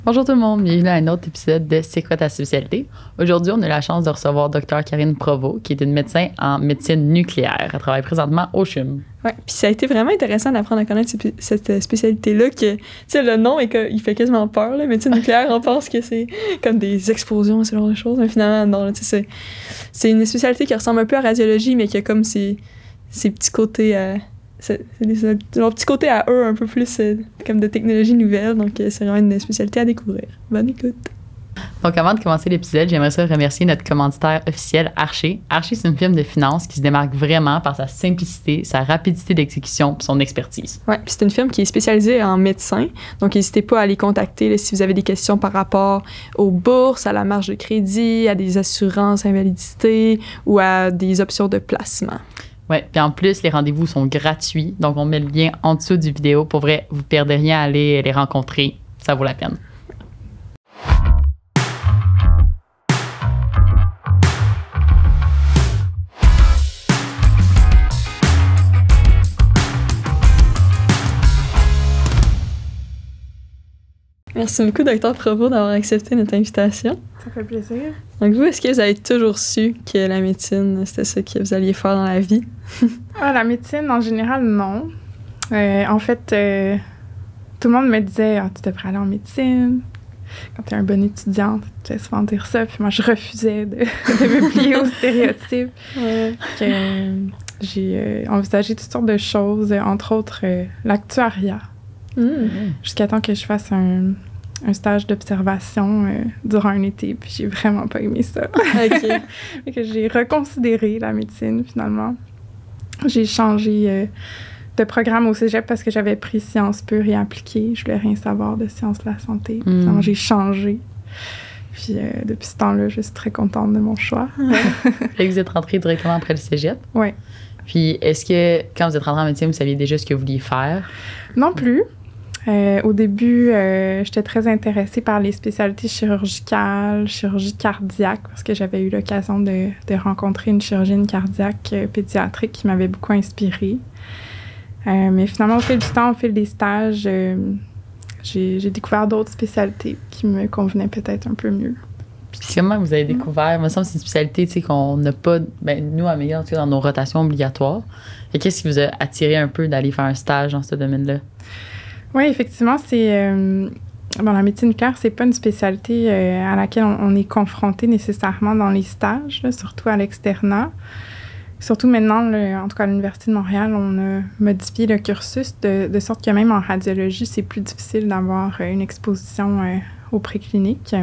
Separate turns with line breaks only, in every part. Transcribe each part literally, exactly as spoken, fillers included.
Bonjour tout le monde, bienvenue à un autre épisode de C'est quoi ta spécialité? Aujourd'hui, on a la chance de recevoir Dr Karine Provost, qui est une médecin en médecine nucléaire. Elle travaille présentement au C H U M.
Oui, puis ça a été vraiment intéressant d'apprendre à connaître cette spécialité-là, que, tu sais, le nom, est que, il fait quasiment peur, là. Médecine nucléaire, on pense que c'est comme des explosions, ce genre de choses, mais finalement, non, tu sais, c'est une spécialité qui ressemble un peu à radiologie, mais qui a comme ses, ses petits côtés... Euh, C'est, c'est des, leur petit côté à eux, un peu plus euh, comme de technologie nouvelle. Donc, euh, c'est vraiment une spécialité à découvrir. Bonne écoute.
Donc, avant de commencer l'épisode, j'aimerais ça remercier notre commanditaire officiel, Archer. Archer, c'est une firme de finance qui se démarque vraiment par sa simplicité, sa rapidité d'exécution et son expertise.
Oui, puis c'est une firme qui est spécialisée en médecins. Donc, n'hésitez pas à les contacter là, si vous avez des questions par rapport aux bourses, à la marge de crédit, à des assurances invalidité ou à des options de placement.
Oui, puis en plus, les rendez-vous sont gratuits. Donc, on met le lien en dessous du vidéo. Pour vrai, vous ne perdez rien à aller les rencontrer. Ça vaut la peine.
Merci beaucoup, Dr Provost, d'avoir accepté notre invitation.
Ça fait plaisir.
Donc vous, est-ce que vous avez toujours su que la médecine, c'était ça que vous alliez faire dans la vie?
Ah, la médecine, en général, non. Euh, en fait, euh, tout le monde me disait ah, « tu devrais aller en médecine ». Quand tu es un bon étudiant, tu fais souvent dire ça. Puis moi, je refusais de, de me plier aux stéréotypes. Ouais. Que, euh, j'ai euh, envisagé toutes sortes de choses, entre autres euh, l'actuariat. Mmh. Jusqu'à temps que je fasse un, un stage d'observation euh, durant un été, puis j'ai vraiment pas aimé ça. OK. Et que j'ai reconsidéré la médecine, finalement. J'ai changé euh, de programme au cégep parce que j'avais pris sciences pures et appliquées. Je voulais rien savoir de sciences de la santé. Mmh. Finalement, j'ai changé. Puis euh, depuis ce temps-là, je suis très contente de mon choix.
Fait que vous êtes rentrée directement après le cégep?
Oui.
Puis est-ce que, quand vous êtes rentrée en médecine, vous saviez déjà ce que vous vouliez faire?
Non plus. Euh, au début, euh, j'étais très intéressée par les spécialités chirurgicales, chirurgie cardiaque, parce que j'avais eu l'occasion de, de rencontrer une chirurgienne cardiaque euh, pédiatrique qui m'avait beaucoup inspirée. Euh, mais finalement, au fil du temps, au fil des stages, euh, j'ai, j'ai découvert d'autres spécialités qui me convenaient peut-être un peu mieux.
Puis comment vous avez découvert? Il me semble que c'est une spécialité, tu sais, qu'on n'a pas, ben nous, à Amélie, en tout cas, dans nos rotations obligatoires. Et qu'est-ce qui vous a attiré un peu d'aller faire un stage dans ce domaine-là?
Oui, effectivement, c'est... Euh, bon, la médecine nucléaire, c'est pas une spécialité euh, à laquelle on, on est confronté nécessairement dans les stages, là, surtout à l'externat. Surtout maintenant, le, en tout cas à l'Université de Montréal, on a modifié le cursus de, de sorte que même en radiologie, c'est plus difficile d'avoir euh, une exposition euh, au préclinique.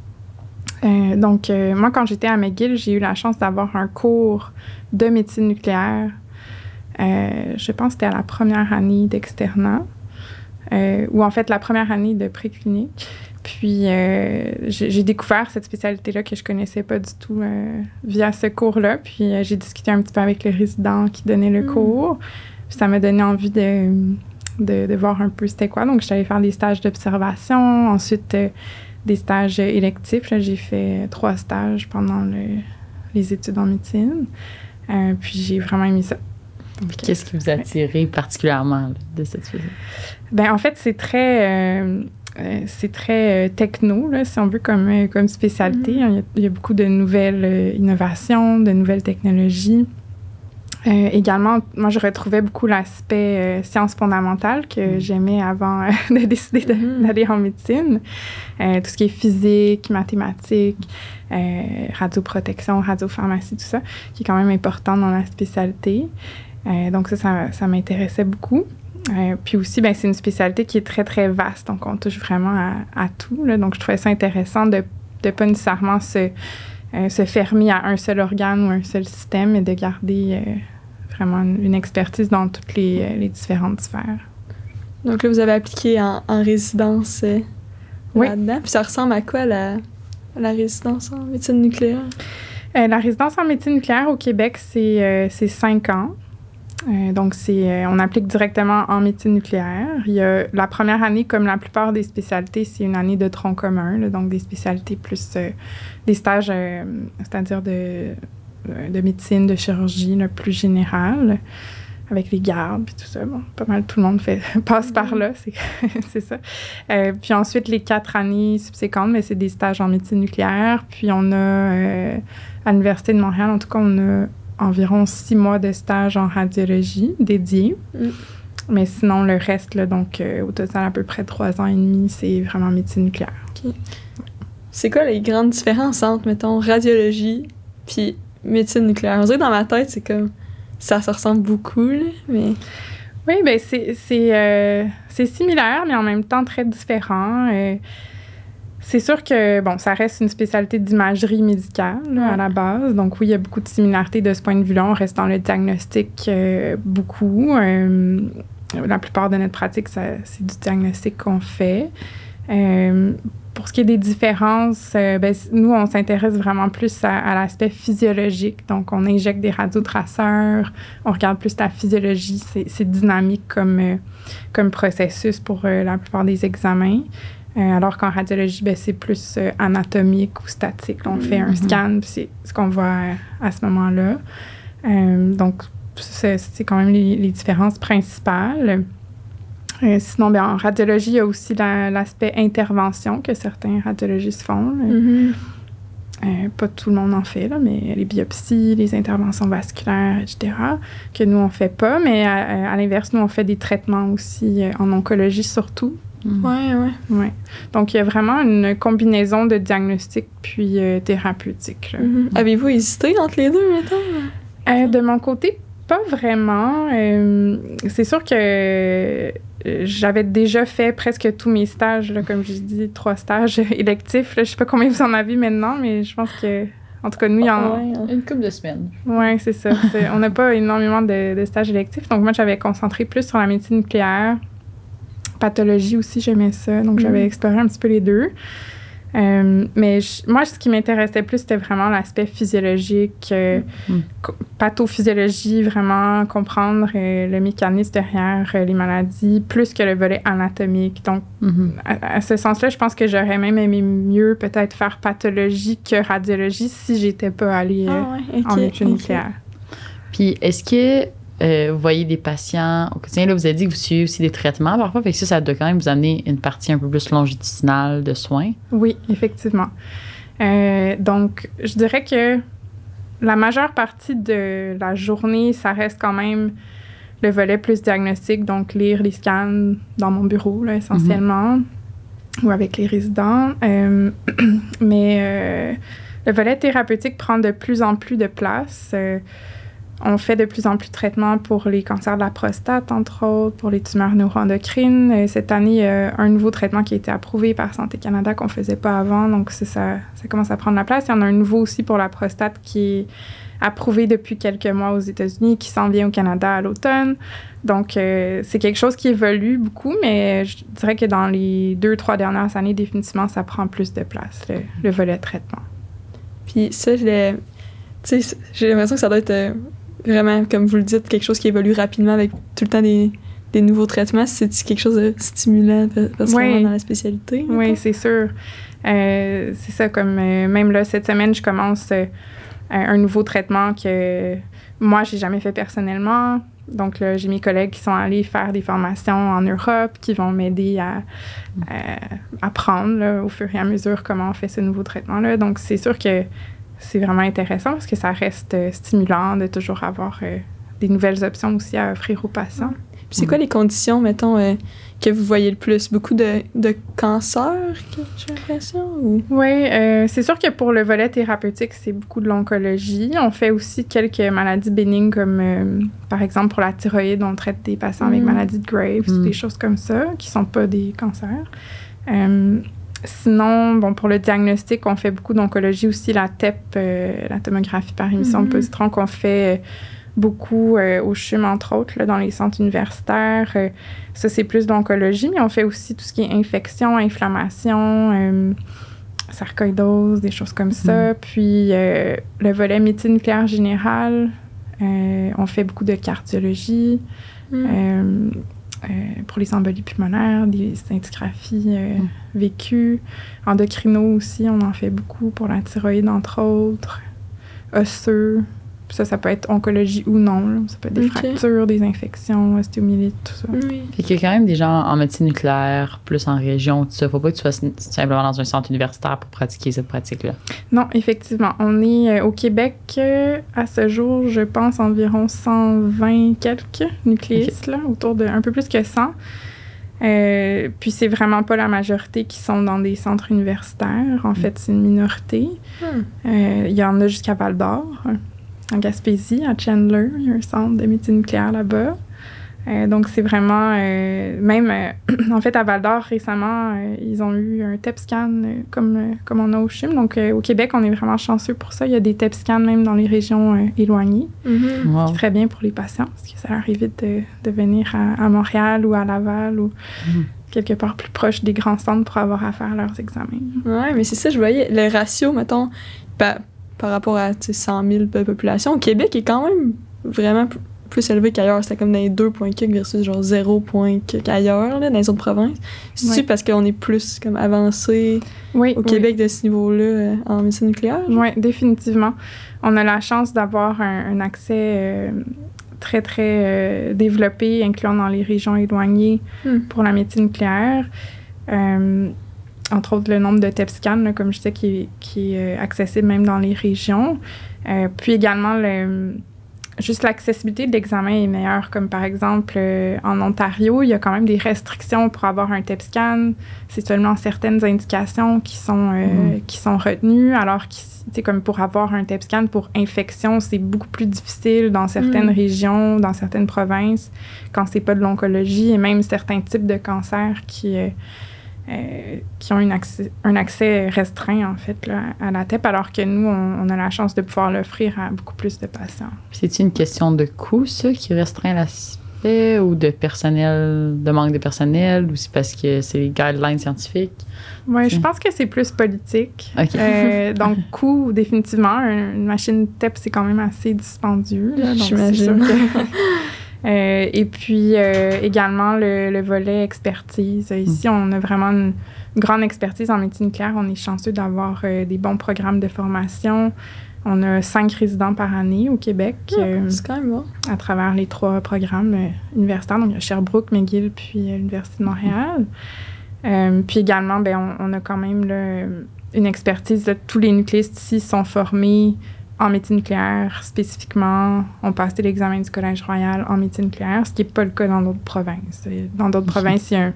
Euh, donc, euh, moi, quand j'étais à McGill, j'ai eu la chance d'avoir un cours de médecine nucléaire. Euh, je pense que c'était à la première année d'externat. Euh, ou en fait la première année de préclinique. Puis euh, j'ai, j'ai découvert cette spécialité-là que je connaissais pas du tout euh, via ce cours-là. Puis euh, j'ai discuté un petit peu avec le résident qui donnait le mmh. cours. Puis ça m'a donné envie de, de, de voir un peu c'était quoi. Donc j'étais allée faire des stages d'observation, ensuite euh, des stages électifs. Là, j'ai fait trois stages pendant le, les études en médecine. Euh, puis j'ai vraiment aimé ça.
Puis qu'est-ce qui vous a attiré particulièrement là, de cette spécialité?
Ben en fait, c'est très, euh, euh, c'est très euh, techno, là, si on veut, comme, euh, comme spécialité. Mm-hmm. Il, y a, il y a beaucoup de nouvelles euh, innovations, de nouvelles technologies. Euh, également, moi, je retrouvais beaucoup l'aspect euh, sciences fondamentales que mm-hmm. j'aimais avant euh, de décider de, mm-hmm. d'aller en médecine. Euh, tout ce qui est physique, mathématiques, euh, radioprotection, radiopharmacie, tout ça, qui est quand même important dans la spécialité. Euh, donc ça, ça, ça m'intéressait beaucoup. Euh, puis aussi, ben, c'est une spécialité qui est très, très vaste. Donc, on touche vraiment à, à tout. Là. Donc, je trouvais ça intéressant de ne pas nécessairement se, euh, se fermer à un seul organe ou un seul système, mais de garder euh, vraiment une, une expertise dans toutes les, euh, les différentes sphères.
Donc là, vous avez appliqué en, en résidence euh,
oui.
là-dedans. Puis ça ressemble à quoi, la, la résidence en médecine nucléaire?
Euh, la résidence en médecine nucléaire au Québec, c'est, euh, c'est cinq ans. Euh, donc, c'est, euh, on applique directement en médecine nucléaire. Il y a la première année, comme la plupart des spécialités, c'est une année de tronc commun, là, donc des spécialités plus euh, des stages, euh, c'est-à-dire de, de médecine, de chirurgie, là, plus générale. avec les gardes, puis tout ça. Bon, pas mal tout le monde fait, passe par là, c'est, c'est ça. Euh, puis ensuite, les quatre années subséquentes, mais c'est des stages en médecine nucléaire. Puis on a, euh, à l'Université de Montréal, en tout cas, on a environ six mois de stage en radiologie dédiés. Mm. Mais sinon, le reste, là, donc euh, au total, à peu près trois ans et demi, c'est vraiment médecine nucléaire.
Okay. C'est quoi les grandes différences entre, mettons, radiologie puis médecine nucléaire? On dirait que dans ma tête, c'est comme... Ça se ressemble beaucoup, là, mais...
Oui, bien, c'est, c'est, euh, c'est similaire, mais en même temps très différent. Euh, c'est sûr que, bon, ça reste une spécialité d'imagerie médicale, là, ouais. à la base. Donc, oui, il y a beaucoup de similarités de ce point de vue-là. On reste dans le diagnostic euh, beaucoup. Euh, la plupart de notre pratique, ça, c'est du diagnostic qu'on fait. Euh, Pour ce qui est des différences, euh, ben, nous, on s'intéresse vraiment plus à, à l'aspect physiologique. Donc, on injecte des radiotraceurs, on regarde plus la physiologie. C'est, c'est dynamique comme, euh, comme processus pour euh, la plupart des examens. Euh, alors qu'en radiologie, ben, c'est plus euh, anatomique ou statique. Là, on mm-hmm. fait un scan, puis c'est ce qu'on voit à, à ce moment-là. Euh, donc, c'est, c'est quand même les, les différences principales. Euh, sinon, bien, en radiologie, il y a aussi la, l'aspect intervention que certains radiologistes font. Mm-hmm. Euh, pas tout le monde en fait, là, mais les biopsies, les interventions vasculaires, et cetera, que nous, on ne fait pas. Mais à, à l'inverse, nous, on fait des traitements aussi euh, en oncologie surtout.
Mm. Oui, oui.
Ouais. Donc, il y a vraiment une combinaison de diagnostic puis euh, thérapeutique. Là.
Mm-hmm. Mm. Avez-vous hésité entre les deux, mettons?
Euh, de mon côté, pas vraiment. Euh, c'est sûr que j'avais déjà fait presque tous mes stages, là, comme je dis, trois stages électifs. Là. Je sais pas combien vous en avez maintenant, mais je pense que, en tout cas, nous, il y en...
Ouais, une couple de semaines.
Oui, c'est ça. C'est, on n'a pas énormément de, de stages électifs. Donc, moi, j'avais concentré plus sur la médecine nucléaire. Pathologie aussi, j'aimais ça. Donc, mm. j'avais exploré un petit peu les deux. Euh, mais je, moi, ce qui m'intéressait plus, c'était vraiment l'aspect physiologique, euh, mm. co- pathophysiologie, vraiment comprendre euh, le mécanisme derrière euh, les maladies, plus que le volet anatomique. Donc, mm-hmm. à, à ce sens-là, je pense que j'aurais même aimé mieux peut-être faire pathologie que radiologie si j'étais pas allée euh, ah ouais, okay, en médecine okay. nucléaire.
Puis, est-ce que Euh, vous voyez des patients au quotidien, là, vous avez dit que vous suivez aussi des traitements parfois, fait que ça, ça doit quand même vous amener une partie un peu plus longitudinale de soins.
Oui, effectivement. Euh, donc, je dirais que la majeure partie de la journée, ça reste quand même le volet plus diagnostic, donc lire les scans dans mon bureau, là, essentiellement, mm-hmm. ou avec les résidents. Euh, mais euh, le volet thérapeutique prend de plus en plus de place. Euh, On fait de plus en plus de traitements pour les cancers de la prostate, entre autres, pour les tumeurs neuroendocrines. Cette année, il y a un nouveau traitement qui a été approuvé par Santé Canada qu'on ne faisait pas avant, donc ça, ça, ça commence à prendre la place. Il y en a un nouveau aussi pour la prostate qui est approuvé depuis quelques mois aux États-Unis, qui s'en vient au Canada à l'automne. Donc, euh, c'est quelque chose qui évolue beaucoup, mais je dirais que dans les deux, trois dernières années, définitivement, ça prend plus de place, le, le volet traitement.
Puis ça, je l'ai... Tu sais, j'ai l'impression que ça doit être... Euh, vraiment, comme vous le dites, quelque chose qui évolue rapidement avec tout le temps des, des nouveaux traitements. C'est quelque chose de stimulant parce qu'on est dans la spécialité.
Oui, c'est sûr. Euh, c'est ça, comme euh, même là, cette semaine, je commence euh, un nouveau traitement que moi, j'ai jamais fait personnellement. Donc là, j'ai mes collègues qui sont allés faire des formations en Europe qui vont m'aider à, à apprendre là, au fur et à mesure comment on fait ce nouveau traitement-là. Donc, c'est sûr que c'est vraiment intéressant parce que ça reste euh, stimulant de toujours avoir euh, des nouvelles options aussi à offrir aux patients.
Puis c'est quoi les conditions, mettons, euh, que vous voyez le plus? Beaucoup de, de cancers, j'ai l'impression? Ou?
Oui, euh, c'est sûr que pour le volet thérapeutique, c'est beaucoup de l'oncologie. On fait aussi quelques maladies bénignes comme, euh, par exemple, pour la thyroïde, on traite des patients mmh. avec maladie de Graves, mmh. des choses comme ça, qui ne sont pas des cancers. Euh, Sinon, bon, pour le diagnostic, on fait beaucoup d'oncologie aussi, la T E P, euh, la tomographie par émission mm-hmm. de positron, qu'on fait euh, beaucoup euh, au C H U M, entre autres, là, dans les centres universitaires. Euh, ça, c'est plus de l'oncologie, mais on fait aussi tout ce qui est infection, inflammation, euh, sarcoïdose, des choses comme ça. Mm. Puis, euh, le volet médecine nucléaire générale, euh, on fait beaucoup de cardiologie. Mm. Euh, Euh, pour les embolies pulmonaires, des scintigraphies euh, mm. vécues. Endocrino aussi, on en fait beaucoup pour la thyroïde, entre autres. Osseux. Ça, ça peut être oncologie ou non. Là. Ça peut être des
Okay.
fractures, des infections, ostéomyélite, tout ça.
Oui.
Fait qu'il y a quand même des gens en médecine nucléaire, plus en région, tout ça. Faut pas que tu sois simplement dans un centre universitaire pour pratiquer cette pratique-là.
Non, effectivement. On est euh, au Québec, euh, à ce jour, je pense, environ cent vingt quelques nucléistes, là, autour de un peu plus que cent. Euh, puis c'est vraiment pas la majorité qui sont dans des centres universitaires. En fait, c'est une minorité.
Hmm.
Euh, Il y en a jusqu'à Val-d'Or, en Gaspésie, à Chandler. Il y a un centre de médecine nucléaire là-bas. Euh, donc, c'est vraiment... Euh, même, euh, en fait, à Val-d'Or, récemment, euh, ils ont eu un T E P scan euh, comme, euh, comme on a au C H U M. Donc, euh, au Québec, on est vraiment chanceux pour ça. Il y a des T E P scans même dans les régions euh, éloignées.
Mm-hmm.
Wow.
C'est très bien pour les patients, parce que ça leur évite de, de venir à, à Montréal ou à Laval ou
Mhm.
quelque part plus proche des grands centres pour avoir à faire leurs examens.
Ouais, mais c'est ça, je voyais. Le ratio, mettons, par, par rapport à tu sais, cent mille de population, au Québec est quand même vraiment p- plus élevé qu'ailleurs. C'était comme dans les deux points quelques versus genre zéro point quelques ailleurs, là, dans les autres provinces. C'est-tu
Ouais.
parce qu'on est plus comme avancé
Oui,
au
oui.
Québec de ce niveau-là euh, en médecine nucléaire?
Oui, définitivement. On a la chance d'avoir un, un accès euh, très, très euh, développé, incluant dans les régions éloignées
Hmm.
pour la médecine nucléaire. Euh, entre autres, le nombre de T E P scans, là, comme je disais, qui est, qui est euh, accessible même dans les régions. Euh, puis également, le, juste l'accessibilité de l'examen est meilleure. Comme par exemple, euh, en Ontario, il y a quand même des restrictions pour avoir un T E P scan. C'est seulement certaines indications qui sont, euh,
Mhm.
qui sont retenues, alors que, tu sais, comme pour avoir un T E P scan pour infection, c'est beaucoup plus difficile dans certaines
Mhm.
régions, dans certaines provinces, quand c'est pas de l'oncologie, et même certains types de cancers qui... euh, euh, qui ont une accès, un accès restreint, en fait, là, à la T E P, alors que nous, on, on a la chance de pouvoir l'offrir à beaucoup plus de patients.
C'est-tu une question de coût, ça, qui restreint l'aspect, ou de personnel, de manque de personnel, ou c'est parce que c'est les guidelines scientifiques?
Oui, je
Mm.
pense que c'est plus politique.
OK.
Euh, donc, coût, définitivement. Un- Une machine T E P, c'est quand même assez dispendieux. Là, donc c'est
J'imagine.
sûr que- Euh, et puis, euh, également, le, le volet expertise. Ici, on a vraiment une grande expertise en médecine nucléaire. On est chanceux d'avoir euh, des bons programmes de formation. On a cinq résidents par année au Québec euh,
C'est quand même bon.
à travers les trois programmes euh, universitaires. Donc, il y a Sherbrooke, McGill, puis euh, l'Université de Montréal. Euh, puis également, ben, on, on a quand même là, une expertise. Là, tous les nucléistes ici sont formés en médecine nucléaire spécifiquement. On passé l'examen du Collège royal en médecine nucléaire, ce qui n'est pas le cas dans d'autres provinces. Et dans d'autres provinces, il y a un,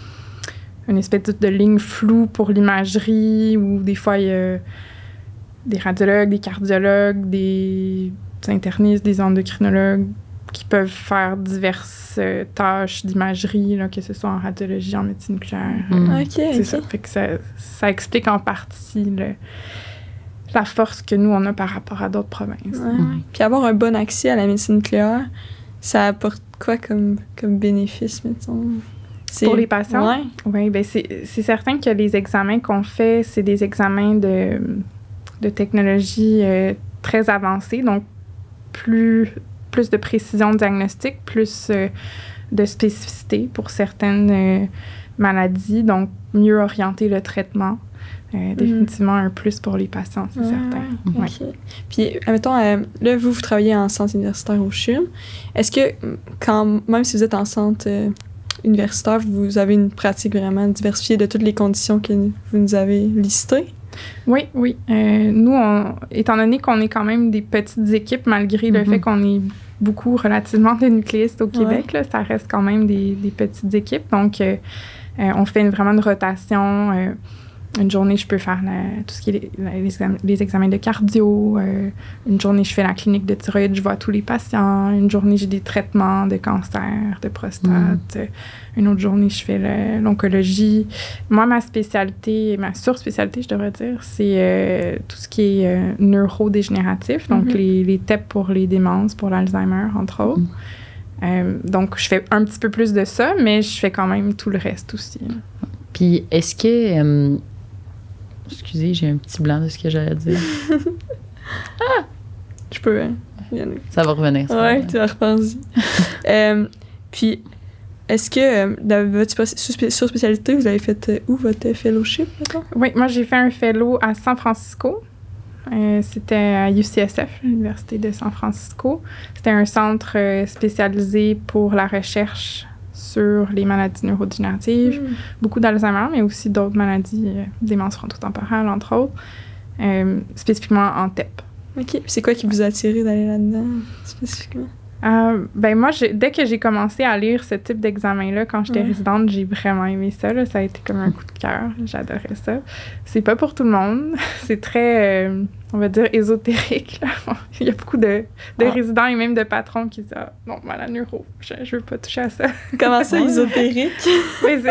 une espèce de, de ligne floue pour l'imagerie, où des fois, il y a des radiologues, des cardiologues, des internistes, des endocrinologues qui peuvent faire diverses euh, tâches d'imagerie, là, que ce soit en radiologie, en médecine nucléaire.
Mm.
Euh,
OK,
C'est
OK.
ça. Fait que ça, ça explique en partie le- la force que nous, on a par rapport à d'autres provinces.
Ouais, ouais. Puis avoir un bon accès à la médecine nucléaire, ça apporte quoi comme, comme bénéfice, mettons? C'est-
Pour les patients?
Ouais.
Oui, bien, c'est c'est certain que les examens qu'on fait, c'est des examens de, de technologie euh, très avancée, donc plus, plus de précision diagnostique, plus euh, de spécificité pour certaines euh, maladies, donc mieux orienter le traitement. Euh, définitivement un plus pour les patients, c'est
Ouais,
certain.
ouais,
Ouais.
OK. Puis, admettons, euh, là, vous, vous travaillez en centre universitaire au C H U M. Est-ce que, quand, même si vous êtes en centre euh, universitaire, vous avez une pratique vraiment diversifiée de toutes les conditions que vous nous avez listées?
Oui, oui. Euh, nous, on, étant donné qu'on est quand même des petites équipes, malgré le
Mhm.
fait qu'on est beaucoup relativement de nucléistes au Québec, là, ça reste quand même des, des petites équipes. Donc, euh, euh, on fait une, vraiment une rotation. Euh, une journée, je peux faire la- tout ce qui est les, les, exam- les examens de cardio. Euh, une journée, je fais la clinique de thyroïde, je vois tous les patients. Une journée, j'ai des traitements de cancer, de prostate. Euh, Une autre journée, je fais le- l'oncologie. Moi, ma spécialité, ma surspécialité, je devrais dire, c'est euh, tout ce qui est euh, neurodégénératif. Donc,
Mhm.
les, les T E P pour les démences, pour l'Alzheimer, entre autres.
Mhm.
Euh, donc, je fais un petit peu plus de ça, mais je fais quand même tout le reste aussi.
Puis, est-ce que... euh, excusez, j'ai un petit blanc de ce que j'allais dire.
Je peux, hein? Bien.
Ça va revenir. ça va
Ouais,
revenir.
tu vas repenser. euh, puis, est-ce que euh, dans votre surspé- surspécialité, vous avez fait euh, où votre fellowship, mettons?
Oui, moi, j'ai fait un fellow à San Francisco. Euh, c'était à U C S F, l'Université de San Francisco. C'était un centre euh, spécialisé pour la recherche sur les maladies neurodégénératives, mm. beaucoup d'Alzheimer, mais aussi d'autres maladies, euh, démence frontotemporale, entre autres, euh, spécifiquement en T E P.
OK. C'est quoi qui vous a attiré d'aller là-dedans, spécifiquement?
Euh, ben moi, j'ai, dès que j'ai commencé à lire ce type d'examen-là, quand j'étais ouais. résidente, j'ai vraiment aimé ça. Là. Ça a été comme un coup de cœur. J'adorais ça. C'est pas pour tout le monde. C'est très, euh, on va dire, ésotérique. Là. Il y a beaucoup de, de ah. résidents et même de patrons qui disent « Ah, non, moi, la neuro, je, je veux pas toucher à ça. »
Comment ça, ésotérique?
Oui, c'est,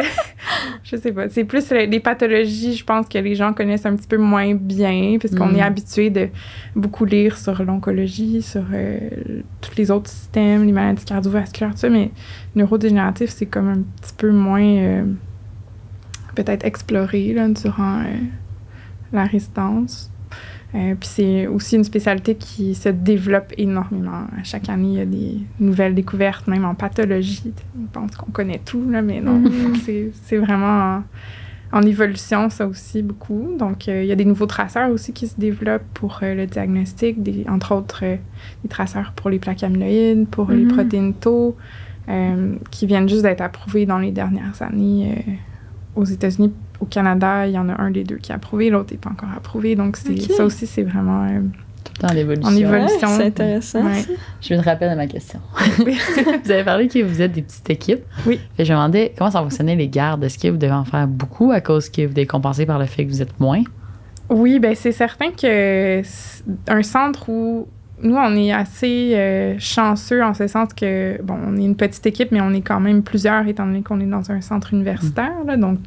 je sais pas. C'est plus les pathologies, je pense, que les gens connaissent un petit peu moins bien, puisqu'on mm. est habitué de beaucoup lire sur l'oncologie, sur euh, tous les autres systèmes, les maladies cardiovasculaires, tout ça, mais neurodégénératif, c'est comme un petit peu moins euh, peut-être exploré là, durant euh, la résidence. Euh, puis c'est aussi une spécialité qui se développe énormément. À chaque année, il y a des nouvelles découvertes, même en pathologie. On pense qu'on connaît tout, là, mais non. Mm-hmm. c'est, c'est vraiment en, en évolution, ça aussi, beaucoup. Donc, euh, il y a des nouveaux traceurs aussi qui se développent pour euh, le diagnostic, des, entre autres, euh, des traceurs pour les plaques amyloïdes, pour mm-hmm. les protéines tau, euh, qui viennent juste d'être approuvés dans les dernières années euh, aux États-Unis. Au Canada, il y en a un des deux qui est approuvé, l'autre n'est pas encore approuvé. Donc, c'est, okay. ça aussi, c'est vraiment euh,
tout le temps en évolution.
En évolution.
Ouais, c'est intéressant. Ouais.
Je me rappelle de ma question. Vous avez parlé que vous êtes des petites équipes.
Oui.
Et je me demandais comment ça fonctionnait les gardes. Est-ce que vous devez en faire beaucoup à cause que vous devez compenser par le fait que vous êtes moins?
Oui, bien, c'est certain que un centre où nous, on est assez euh, chanceux en ce sens que, bon, on est une petite équipe, mais on est quand même plusieurs étant donné qu'on est dans un centre universitaire. Mmh. Là, donc,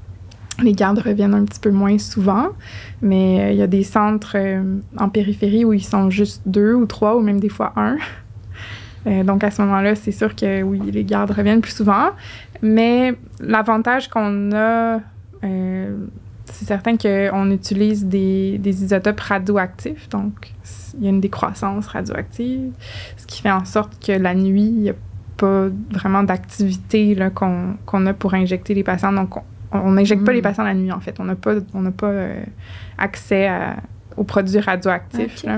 les gardes reviennent un petit peu moins souvent, mais il euh, y a des centres euh, en périphérie où ils sont juste deux ou trois ou même des fois un. Euh, donc, à ce moment-là, c'est sûr que oui, les gardes reviennent plus souvent. Mais l'avantage qu'on a, euh, c'est certain qu'on utilise des, des isotopes radioactifs. Donc, il y a une décroissance radioactive, ce qui fait en sorte que la nuit, il n'y a pas vraiment d'activité là, qu'on, qu'on a pour injecter les patients. Donc, on On n'injecte mmh. pas les patients la nuit, en fait. On n'a pas, on n'a pas euh, accès à, aux produits radioactifs. Okay. Là.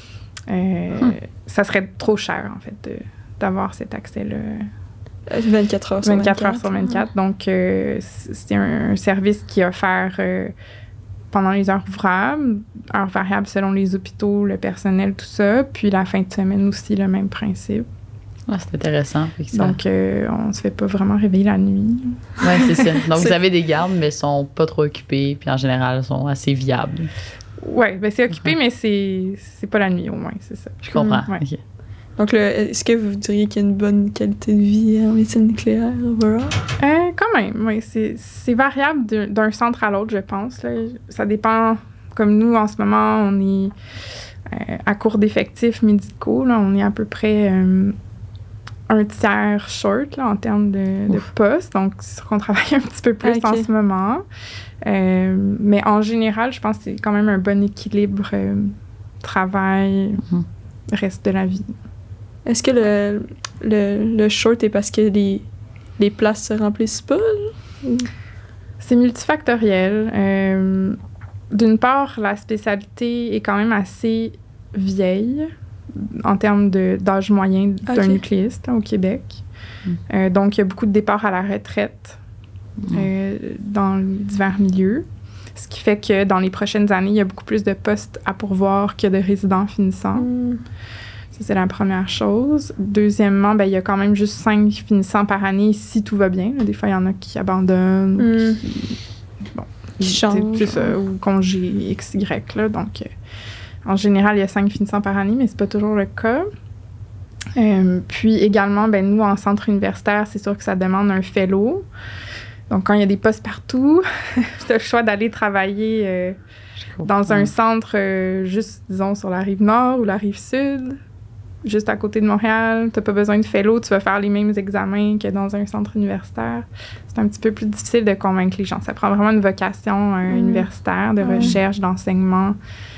Euh, mmh. Ça serait trop cher, en fait, de, d'avoir cet accès-là.
vingt-quatre heures sur vingt-quatre.
vingt-quatre heures sur vingt-quatre. Donc, euh, c'est un, un service qui est offert euh, pendant les heures ouvrables, heures variables selon les hôpitaux, le personnel, tout ça. Puis la fin de semaine aussi, le même principe.
Ah, c'est intéressant. Ça...
Donc, euh, on se fait pas vraiment réveiller la nuit.
Oui, c'est ça. Donc, c'est... vous avez des gardes, mais ils sont pas trop occupés, puis en général, ils sont assez viables.
Oui, bien c'est occupé, mm-hmm. mais c'est, c'est pas la nuit, au moins, c'est ça.
Je comprends.
Mmh, ouais.
OK.
Donc, là, est-ce que vous diriez qu'il y a une bonne qualité de vie en médecine nucléaire, overall?
Euh, quand même, oui. C'est, c'est variable de, d'un centre à l'autre, je pense. Là. Ça dépend. Comme nous, en ce moment, on est euh, à court d'effectifs médicaux. Là. On est à peu près... Euh, un tiers short là, en termes de, de postes. Donc, c'est sûr qu'on travaille un petit peu plus okay. en ce moment. Euh, mais en général, je pense que c'est quand même un bon équilibre euh, travail, mm-hmm. reste de la vie.
Est-ce que le, le, le short est parce que les, les places se remplissent pas? Ou?
C'est multifactoriel. Euh, d'une part, la spécialité est quand même assez vieille en termes de, d'âge moyen d'un okay. nucléiste là, au Québec. Mm. Euh, donc, il y a beaucoup de départs à la retraite mm. euh, dans les divers milieux, ce qui fait que dans les prochaines années, il y a beaucoup plus de postes à pourvoir que de résidents finissants. Mm. Ça, c'est la première chose. Deuxièmement, ben, il y a quand même juste cinq finissants par année si tout va bien. Là, des fois, il y en a qui abandonnent
mm.
ou qui, bon,
qui changent.
C'est ça, ou congé X Y. Là, donc... Euh, En général, il y a cinq finissants par année, mais c'est pas toujours le cas. Euh, puis également, ben nous, en centre universitaire, c'est sûr que ça demande un fellow. Donc, quand il y a des postes partout, tu as le choix d'aller travailler euh, dans un centre euh, juste, disons, sur la rive nord ou la rive sud, juste à côté de Montréal. Tu n'as pas besoin de fellow, tu vas faire les mêmes examens que dans un centre universitaire. C'est un petit peu plus difficile de convaincre les gens. Ça prend vraiment une vocation euh, mmh. universitaire, de mmh. recherche, d'enseignement.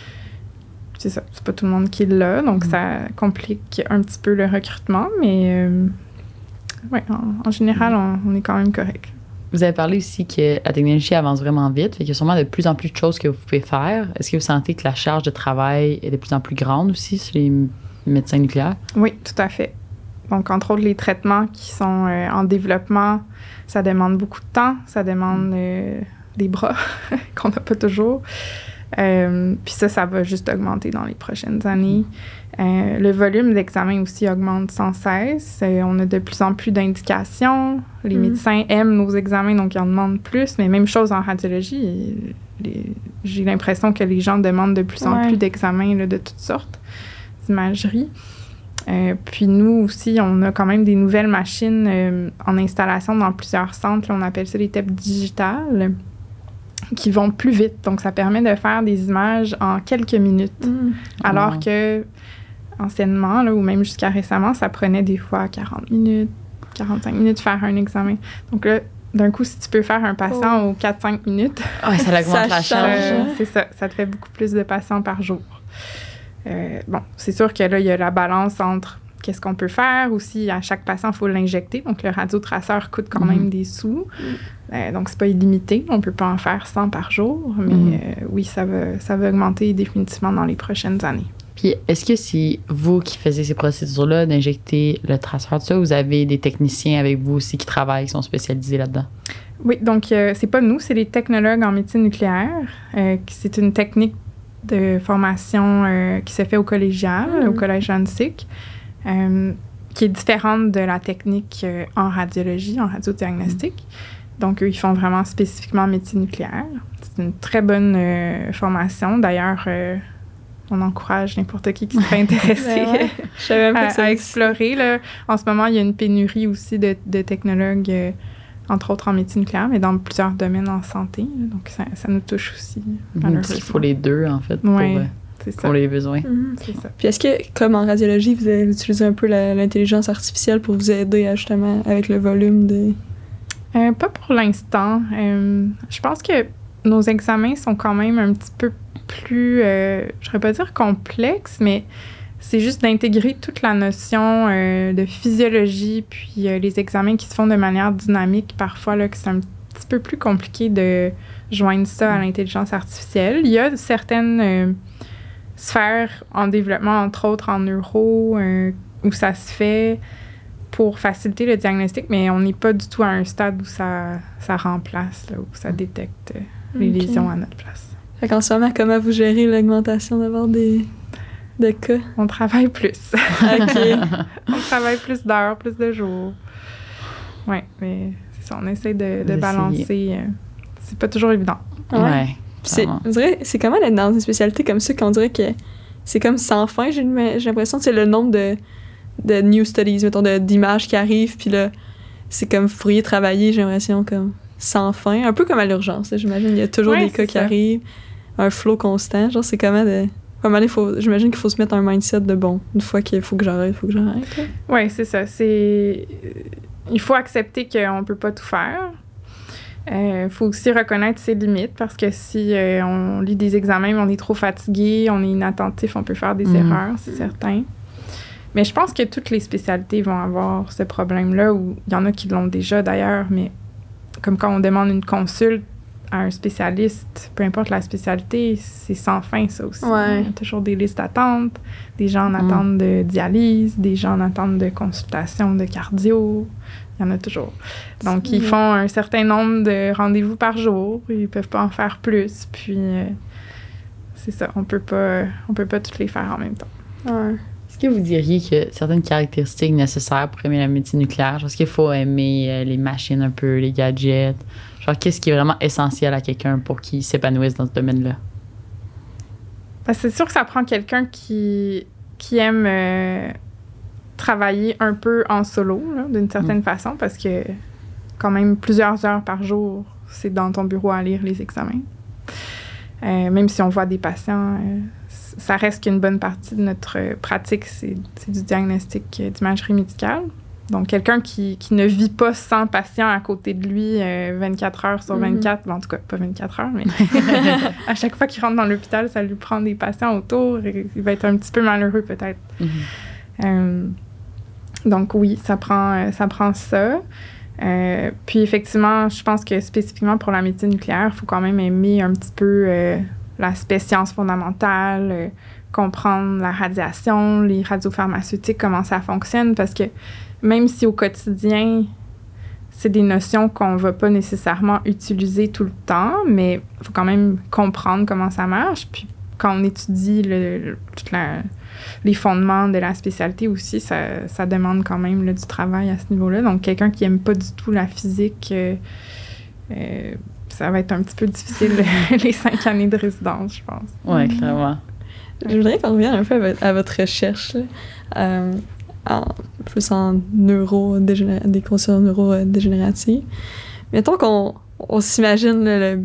C'est ça, c'est pas tout le monde qui l'a, donc mmh. ça complique un petit peu le recrutement, mais euh, ouais, en, en général, on, on est quand même correct.
vous avez parlé aussi que la technologie avance vraiment vite, fait qu'il y a sûrement de plus en plus de choses que vous pouvez faire. Est-ce que vous sentez que la charge de travail est de plus en plus grande aussi sur les médecins nucléaires?
Oui, tout à fait. Donc, entre autres, les traitements qui sont euh, en développement, ça demande beaucoup de temps, ça demande euh, des bras qu'on n'a pas toujours. Euh, puis ça, ça va juste augmenter dans les prochaines années. Euh, le volume d'examens aussi augmente sans cesse. Euh, on a de plus en plus d'indications. Les mm. médecins aiment nos examens, donc ils en demandent plus. Mais même chose en radiologie. Les, j'ai l'impression que les gens demandent de plus en ouais. plus d'examens là, de toutes sortes, d'imagerie. Euh, puis nous aussi, on a quand même des nouvelles machines euh, en installation dans plusieurs centres. Là, on appelle ça les T E P digitales, qui vont plus vite. Donc, ça permet de faire des images en quelques minutes. Mmh. Alors wow. que, anciennement, là, ou même jusqu'à récemment, ça prenait des fois quarante minutes, quarante-cinq minutes faire un examen. Donc là, d'un coup, si tu peux faire un patient oh. aux quatre à cinq minutes,
ouais, ça augmente la charge.
Euh, c'est ça. Ça te fait beaucoup plus de patients par jour. Euh, bon, c'est sûr que là, il y a la balance entre qu'est-ce qu'on peut faire. Aussi, à chaque patient, il faut l'injecter. Donc, le radiotraceur coûte quand mm-hmm. même des sous. Mm-hmm. Euh, donc, c'est pas illimité. On peut pas en faire cent par jour. Mais mm-hmm. euh, oui, ça va, ça va augmenter définitivement dans les prochaines années.
Puis, est-ce que c'est vous qui faisiez ces procédures-là, d'injecter le traceur, tout ça, ou vous avez des techniciens avec vous aussi qui travaillent, qui sont spécialisés là-dedans?
Oui, donc, euh, c'est pas nous, c'est les technologues en médecine nucléaire. Euh, c'est une technique de formation euh, qui se fait au collégial, mmh. au collège Jeanne-Sick, euh, qui est différente de la technique euh, en radiologie, en radiodiagnostic. Mmh. Donc, eux, ils font vraiment spécifiquement médecine nucléaire. C'est une très bonne euh, formation. D'ailleurs, euh, on encourage n'importe qui qui serait intéressé ouais, ouais. à, à explorer. Là. En ce moment, il y a une pénurie aussi de, de technologues, euh, entre autres en médecine nucléaire, mais dans plusieurs domaines en santé. Là. Donc, ça, ça nous touche aussi.
Parce qu'il faut les deux, en fait, pour,
ouais,
euh,
c'est
pour
ça.
les besoins.
Mm-hmm, c'est ça.
Puis est-ce que, comme en radiologie, vous avez utilisé un peu la, l'intelligence artificielle pour vous aider à, justement, avec le volume de...
Euh, pas pour l'instant. Euh, je pense que nos examens sont quand même un petit peu plus, euh, je ne vais pas dire complexes, mais c'est juste d'intégrer toute la notion euh, de physiologie, puis euh, les examens qui se font de manière dynamique, parfois, là, que c'est un petit peu plus compliqué de joindre ça à l'intelligence artificielle. Il y a certaines euh, sphères en développement, entre autres en neuro, euh, où ça se fait pour faciliter le diagnostic, mais on n'est pas du tout à un stade où ça, ça remplace, là, où ça détecte euh, les okay. lésions à notre place.
Fait qu'en ce moment, comment vous gérez l'augmentation d'avoir des... de cas?
On travaille plus.
OK.
On travaille plus d'heures, plus de jours. Oui, mais c'est ça, on essaie de, de balancer. Euh, c'est pas toujours évident.
Ouais. ouais
c'est, on dirait, c'est comment d'être dans une spécialité comme ça qu'on dirait que c'est comme sans fin, j'ai, j'ai l'impression que c'est le nombre de, de new studies, mettons, de, d'images qui arrivent, puis là, c'est comme vous pourriez travailler, j'ai l'impression, comme sans fin. Un peu comme à l'urgence, là, j'imagine, il y a toujours ouais, des cas qui ça. arrivent, un flow constant. Genre, c'est comment de... Comment il faut, j'imagine qu'il faut se mettre un mindset de bon, une fois qu'il faut que j'arrête, il faut que j'arrête.
Oui, c'est ça. C'est... Il faut accepter qu'on ne peut pas tout faire. Il euh, faut aussi reconnaître ses limites parce que si euh, on lit des examens, mais on est trop fatigué, on est inattentif, on peut faire des mmh. erreurs, c'est certain. Mais je pense que toutes les spécialités vont avoir ce problème-là, ou il y en a qui l'ont déjà d'ailleurs, mais comme quand on demande une consulte à un spécialiste, peu importe la spécialité, c'est sans fin, ça aussi.
Ouais.
Il y a toujours des listes d'attente, des gens en attente mm. de dialyse, des gens en attente de consultation de cardio. Il y en a toujours. Donc, c'est ils font un certain nombre de rendez-vous par jour. Ils peuvent pas en faire plus. Puis, euh, c'est ça. On peut pas, on peut pas toutes les faire en même temps.
Ouais.
Est-ce que vous diriez que certaines caractéristiques nécessaires pour aimer la médecine nucléaire, est-ce qu'il faut aimer euh, les machines un peu, les gadgets? Genre, qu'est-ce qui est vraiment essentiel à quelqu'un pour qu'il s'épanouisse dans ce domaine-là?
Ben, c'est sûr que ça prend quelqu'un qui, qui aime euh, travailler un peu en solo, là, d'une certaine mmh. façon, parce que quand même plusieurs heures par jour, c'est dans ton bureau à lire les examens. Euh, même si on voit des patients, euh, ça reste qu'une bonne partie de notre pratique, c'est, c'est du diagnostic d'imagerie médicale. Donc, quelqu'un qui, qui ne vit pas sans patient à côté de lui euh, vingt-quatre heures sur vingt-quatre, mm-hmm. en tout cas, pas vingt-quatre heures, mais à chaque fois qu'il rentre dans l'hôpital, ça lui prend des patients autour. Et il va être un petit peu malheureux, peut-être. Mm-hmm. Euh, donc, oui, ça prend, ça prend ça. Euh, puis effectivement, je pense que spécifiquement pour la médecine nucléaire, il faut quand même aimer un petit peu euh, l'aspect science fondamentale, euh, comprendre la radiation, les radiopharmaceutiques, comment ça fonctionne, parce que même si au quotidien, c'est des notions qu'on ne va pas nécessairement utiliser tout le temps, mais il faut quand même comprendre comment ça marche. Puis quand on étudie le, le, toute la, les fondements de la spécialité aussi, ça, ça demande quand même là, du travail à ce niveau-là. Donc, quelqu'un qui n'aime pas du tout la physique, euh, euh, ça va être un petit peu difficile les cinq années de résidence, je pense.
Oui, clairement.
Je voudrais qu'on revienne un peu à votre, à votre recherche, là, euh, en, plus en neuro des conditions neurodégénératives. Mettons qu'on on s'imagine là, le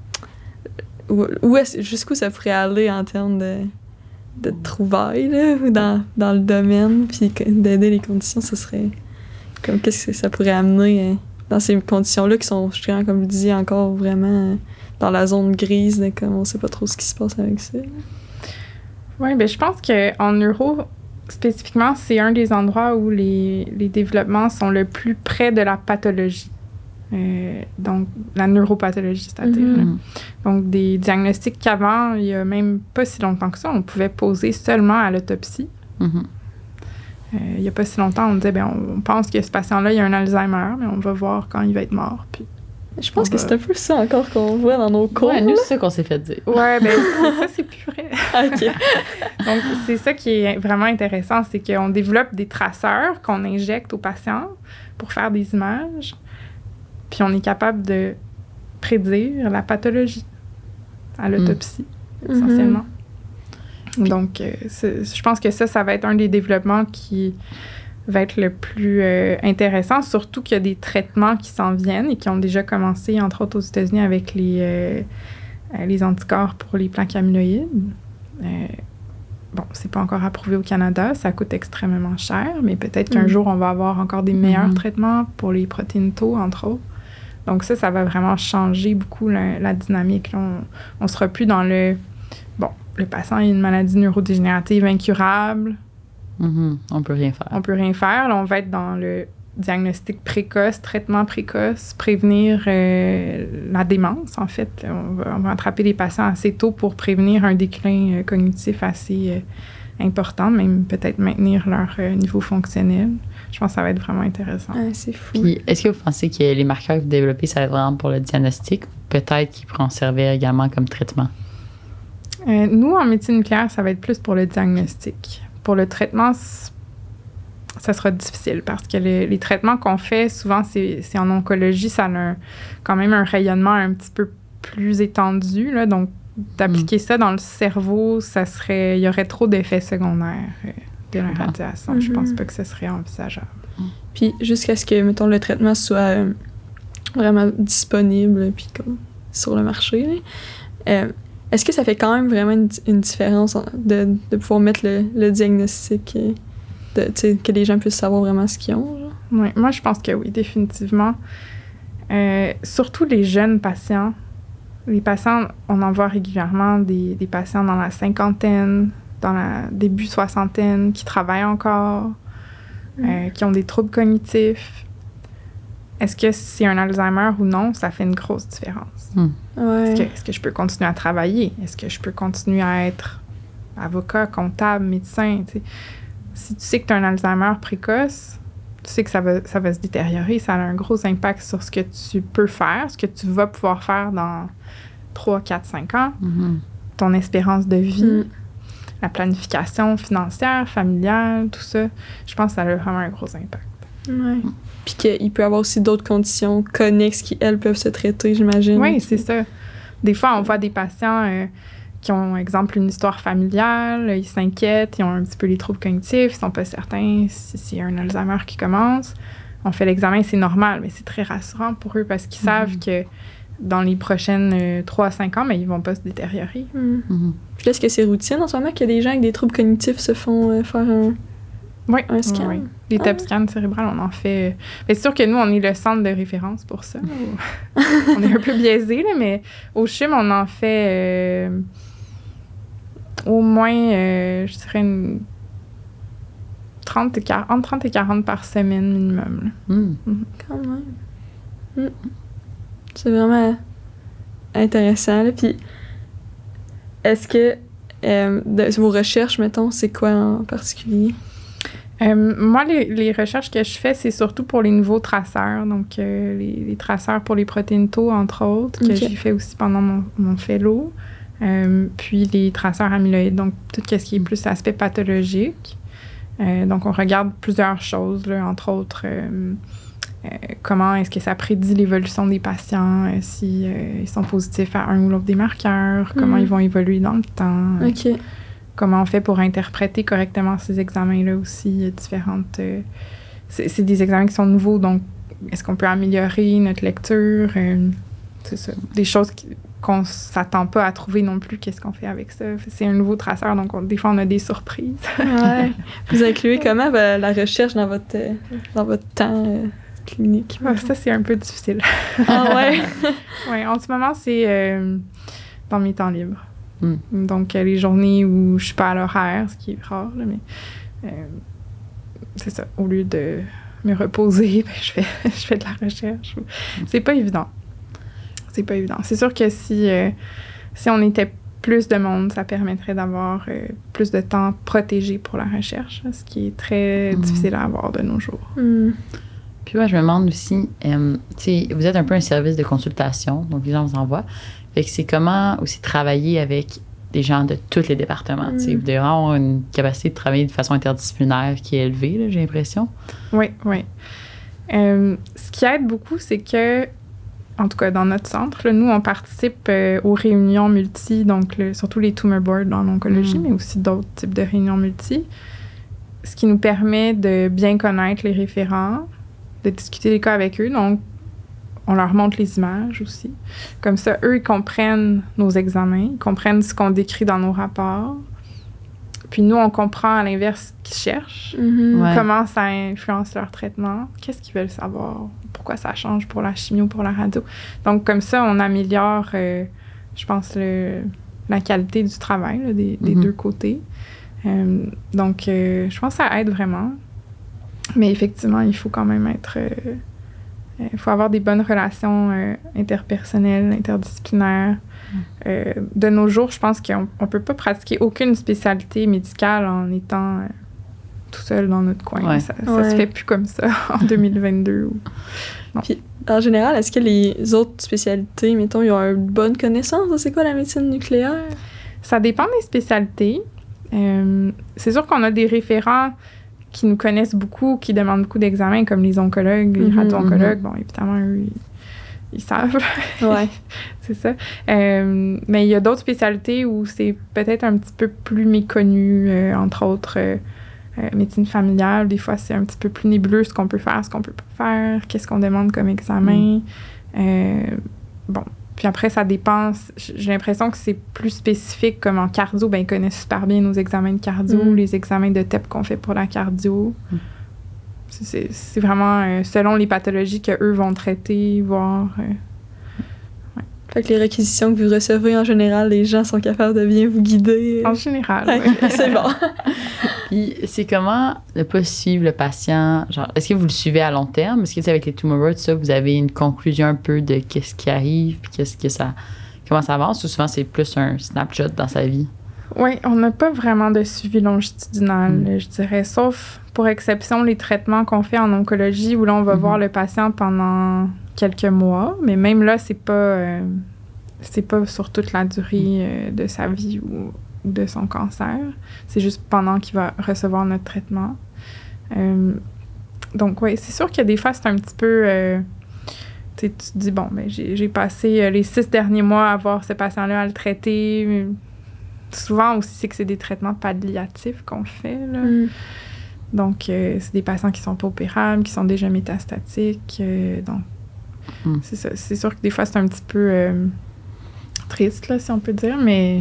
Où, où est jusqu'où ça pourrait aller en termes de, de trouvailles là, dans, dans le domaine, puis d'aider les conditions, ce serait comme qu'est-ce que ça pourrait amener euh, dans ces conditions-là qui sont, je dirais, comme je dis, encore vraiment euh, dans la zone grise, de, comme on sait pas trop ce qui se passe avec ça.
Oui, bien, je pense qu'en neuro, spécifiquement, c'est un des endroits où les, les développements sont le plus près de la pathologie. Euh, donc, la neuropathologie, c'est-à-dire.
Mm-hmm.
Donc, des diagnostics qu'avant, il y a même pas si longtemps que ça, on pouvait poser seulement à l'autopsie.
Mm-hmm.
Euh, il y a pas si longtemps, on disait, bien, on pense que ce patient-là, il a un Alzheimer, mais on va voir quand il va être mort. Puis,
je pense
on
que
va...
c'est un peu ça encore qu'on voit dans nos cours.
Ouais, nous, c'est ça qu'on s'est fait dire.
Ouais, bien, ça, c'est plus vrai.
OK.
Donc, c'est ça qui est vraiment intéressant, c'est qu'on développe des traceurs qu'on injecte aux patients pour faire des images. Puis on est capable de prédire la pathologie à l'autopsie, mmh. essentiellement. Mmh. Donc, euh, je pense que ça, ça va être un des développements qui va être le plus euh, intéressant, surtout qu'il y a des traitements qui s'en viennent et qui ont déjà commencé, entre autres aux États-Unis, avec les, euh, les anticorps pour les plaques amyloïdes. Euh, bon, c'est pas encore approuvé au Canada, ça coûte extrêmement cher, mais peut-être qu'un mmh. jour, on va avoir encore des meilleurs mmh. traitements pour les protéines tau, entre autres. Donc ça, ça va vraiment changer beaucoup la, la dynamique. Là, on ne sera plus dans le... Bon, le patient a une maladie neurodégénérative incurable.
Mm-hmm. On peut rien faire.
On peut rien faire. Là, on va être dans le diagnostic précoce, traitement précoce, prévenir euh, la démence, en fait. Là, on, va, on va attraper les patients assez tôt pour prévenir un déclin euh, cognitif assez euh, important, même peut-être maintenir leur euh, niveau fonctionnel. Je pense que ça va être vraiment intéressant.
Ah, c'est fou.
Puis, est-ce que vous pensez que les marqueurs que vous développez, ça va être vraiment pour le diagnostic ou peut-être qu'ils pourront servir également comme traitement?
Euh, nous, en médecine nucléaire, ça va être plus pour le diagnostic. Pour le traitement, ça sera difficile parce que les, les traitements qu'on fait, souvent, c'est, c'est en oncologie, ça a un, quand même un rayonnement un petit peu plus étendu. Là, donc, d'appliquer mmh. ça dans le cerveau, ça serait, il y aurait trop d'effets secondaires. Euh, de la radiation. Mm-hmm. Je pense pas que ce serait envisageable.
Puis jusqu'à ce que, mettons, le traitement soit euh, vraiment disponible puis comme sur le marché, euh, est-ce que ça fait quand même vraiment une, une différence de, de pouvoir mettre le, le diagnostic, de, que les gens puissent savoir vraiment ce qu'ils ont? Genre?
Oui, moi je pense que oui, définitivement. Euh, surtout les jeunes patients. Les patients, on en voit régulièrement des, des patients dans la cinquantaine, dans la début soixantaine, qui travaillent encore, mmh. euh, qui ont des troubles cognitifs. Est-ce que c'est un Alzheimer ou non? Ça fait une grosse différence.
Mmh.
Ouais.
Est-ce que, est-ce que je peux continuer à travailler? Est-ce que je peux continuer à être avocat, comptable, médecin? T'sais? Si tu sais que tu as un Alzheimer précoce, tu sais que ça va, ça va se détériorer. Ça a un gros impact sur ce que tu peux faire, ce que tu vas pouvoir faire dans trois, quatre, cinq ans,
mmh.
ton espérance de vie.
Mmh.
La planification financière, familiale, tout ça, je pense que ça a vraiment un gros impact.
Oui. Puis qu'il peut y avoir aussi d'autres conditions connexes qui, elles, peuvent se traiter, j'imagine.
Oui, c'est ça. Des fois, on voit des patients euh, qui ont, exemple, une histoire familiale, ils s'inquiètent, ils ont un petit peu les troubles cognitifs, ils sont pas certains si c'est un Alzheimer qui commence. On fait l'examen, c'est normal, mais c'est très rassurant pour eux parce qu'ils mm-hmm. savent que dans les prochaines euh, trois à cinq ans, mais ils vont pas se détériorer.
Mm. Mm-hmm. Puis est-ce que c'est routine en ce moment qu'il y a des gens avec des troubles cognitifs se font euh, faire un,
oui,
un scan?
Oui, oui. Des T E P scans cérébrales, on en fait. Mais c'est sûr que nous, on est le centre de référence pour ça. On est un peu biaisé, là, mais au C H U M, on en fait euh, au moins, euh, je dirais, une trente et quarante, entre trente et quarante par semaine minimum.
Mm.
Mm.
Quand même. Mm. C'est vraiment intéressant. Là. Puis, est-ce que euh, de vos recherches, mettons, c'est quoi en particulier?
Euh, moi, les, les recherches que je fais, c'est surtout pour les nouveaux traceurs, donc euh, les, les traceurs pour les protéines tau, entre autres, que
okay.
j'ai fait aussi pendant mon, mon fellow, euh, puis les traceurs amyloïdes, donc tout ce qui est plus aspect pathologique. Euh, donc, on regarde plusieurs choses, là, entre autres, euh, euh, comment est-ce que ça prédit l'évolution des patients, euh, si euh, ils sont positifs à un ou l'autre des marqueurs, comment
mm.
ils vont évoluer dans le temps.
OK.
Comment on fait pour interpréter correctement ces examens-là aussi. Il y a différentes... Euh, c'est, c'est des examens qui sont nouveaux, donc est-ce qu'on peut améliorer notre lecture? Euh, c'est ça. Des choses qui, qu'on ne s'attend pas à trouver non plus. Qu'est-ce qu'on fait avec ça? C'est un nouveau traceur, donc on, des fois, on a des surprises.
Ouais. Vous incluez comment ben, la recherche dans votre, euh, dans votre temps euh, clinique?
Ah, ça, c'est un peu difficile.
Ah ouais?
Oui, en ce moment, c'est euh, dans mes temps libres.
Mm.
Donc, euh, les journées où je suis pas à l'horaire, ce qui est rare, là, mais euh, c'est ça. Au lieu de me reposer, ben, je fais je fais de la recherche. C'est pas évident. C'est pas évident. C'est sûr que si, euh, si on était plus de monde, ça permettrait d'avoir euh, plus de temps protégé pour la recherche, ce qui est très mm. difficile à avoir de nos jours.
Mm.
Puis moi, je me demande aussi, euh, tu sais, vous êtes un peu un service de consultation, donc les gens vous envoient. Fait que c'est comment aussi travailler avec des gens de tous les départements. Mm. Vous devez avoir une capacité de travailler de façon interdisciplinaire qui est élevée, là, j'ai l'impression.
Oui, oui. Euh, ce qui aide beaucoup, c'est que, en tout cas dans notre centre, là, nous, on participe euh, aux réunions multi, donc le, surtout les tumor boards en oncologie, mm. mais aussi d'autres types de réunions multi, ce qui nous permet de bien connaître les référents, de discuter les cas avec eux. Donc, on leur montre les images aussi. Comme ça, eux, ils comprennent nos examens, ils comprennent ce qu'on décrit dans nos rapports. Puis nous, on comprend à l'inverse ce qu'ils cherchent,
Mm-hmm.
Ouais.
comment ça influence leur traitement, qu'est-ce qu'ils veulent savoir, pourquoi ça change pour la chimio, pour la radio. Donc, comme ça, on améliore, euh, je pense, le, la qualité du travail là, des, des
Mm-hmm.
deux côtés. Euh, donc, euh, je pense que ça aide vraiment. Mais effectivement, il faut quand même être... Euh, il faut avoir des bonnes relations euh, interpersonnelles, interdisciplinaires. Mm. Euh, de nos jours, je pense qu'on ne peut pas pratiquer aucune spécialité médicale en étant euh, tout seul dans notre coin.
Ouais.
Ça ne
ouais.
se fait plus comme ça en deux mille vingt-deux. Ou...
Puis, en général, est-ce que les autres spécialités, mettons, ils ont une bonne connaissance de c'est quoi la médecine nucléaire?
Ça dépend des spécialités. Euh, c'est sûr qu'on a des référents qui nous connaissent beaucoup, qui demandent beaucoup d'examens, comme les oncologues, les
mm-hmm,
radio-oncologues.
Mm-hmm.
Bon, évidemment, eux, ils, ils savent.
Ouais.
C'est ça. Euh, mais il y a d'autres spécialités où c'est peut-être un petit peu plus méconnu, euh, entre autres euh, euh, médecine familiale. Des fois, c'est un petit peu plus nébuleux ce qu'on peut faire, ce qu'on peut pas faire, qu'est-ce qu'on demande comme examen. Mm. Euh, bon. Puis après, ça dépend. J'ai l'impression que c'est plus spécifique, comme en cardio, ben ils connaissent super bien nos examens de cardio, mm. les examens de T E P qu'on fait pour la cardio. Mm. C'est, c'est vraiment euh, selon les pathologies qu'eux vont traiter, voir. Euh, ouais.
Fait que les réquisitions que vous recevez, en général, les gens sont capables de bien vous guider.
En général,
okay,
oui.
C'est bon.
Puis c'est comment ne pas suivre le patient? Genre, est-ce que vous le suivez à long terme? Est-ce que c'est avec les tumor boards, ça, vous avez une conclusion un peu de qu'est-ce qui arrive, puis qu'est-ce que ça, comment ça avance? Ou souvent, c'est plus un snapshot dans sa vie?
Oui, on n'a pas vraiment de suivi longitudinal,
mm.
je dirais, sauf pour exception les traitements qu'on fait en oncologie où là, on va mm-hmm. voir le patient pendant quelques mois, mais même là, c'est pas, euh, c'est pas sur toute la durée euh, de sa vie ou de son cancer. C'est juste pendant qu'il va recevoir notre traitement. Euh, donc, oui, c'est sûr qu'il y a des fois, c'est un petit peu... Euh, tu te dis, bon, ben, j'ai, j'ai passé euh, les six derniers mois à voir ce patient-là, à le traiter. Souvent aussi, c'est que c'est des traitements palliatifs qu'on fait, là. Mm. Donc, euh, c'est des patients qui sont pas opérables, qui sont déjà métastatiques. Euh, donc, mm. c'est ça. C'est sûr que des fois, c'est un petit peu euh, triste, là, si on peut dire, mais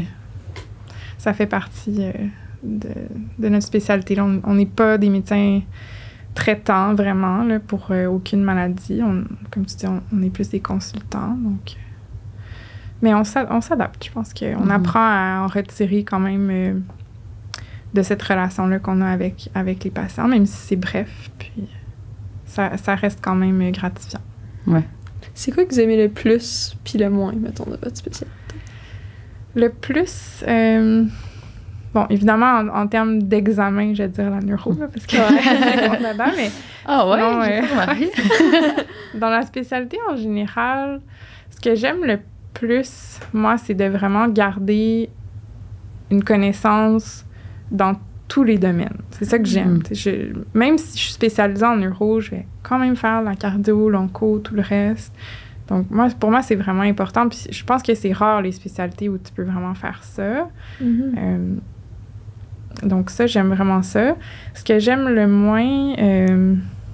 ça fait partie euh, de, de notre spécialité. Là, on n'est pas des médecins traitants, vraiment, là, pour euh, aucune maladie. On, comme tu dis, on, on est plus des consultants, donc... Mais on, s'a, on s'adapte. Je pense qu'on mm-hmm. apprend à en retirer quand même euh, de cette relation-là qu'on a avec, avec les patients, même si c'est bref, puis ça, ça reste quand même gratifiant.
Ouais.
C'est quoi que vous aimez le plus puis le moins, mettons, de votre spécialité?
Le plus... Euh, bon, évidemment, en, en termes d'examen, je vais dire la neuro, là, parce que c'est là-dedans, mais...
Ah ouais,
sinon,
j'ai
euh,
pas remarqué.
dans la spécialité, en général, ce que j'aime le plus, moi, c'est de vraiment garder une connaissance dans tous les domaines. C'est ça que j'aime.
Mm.
Je, même si je suis spécialisée en neuro, je vais quand même faire la cardio, l'onco, tout le reste. Donc, moi, pour moi, c'est vraiment important. Puis je pense que c'est rare, les spécialités où tu peux vraiment faire ça.
Mm-hmm.
Euh, donc, ça, j'aime vraiment ça. Ce que j'aime le moins... Euh,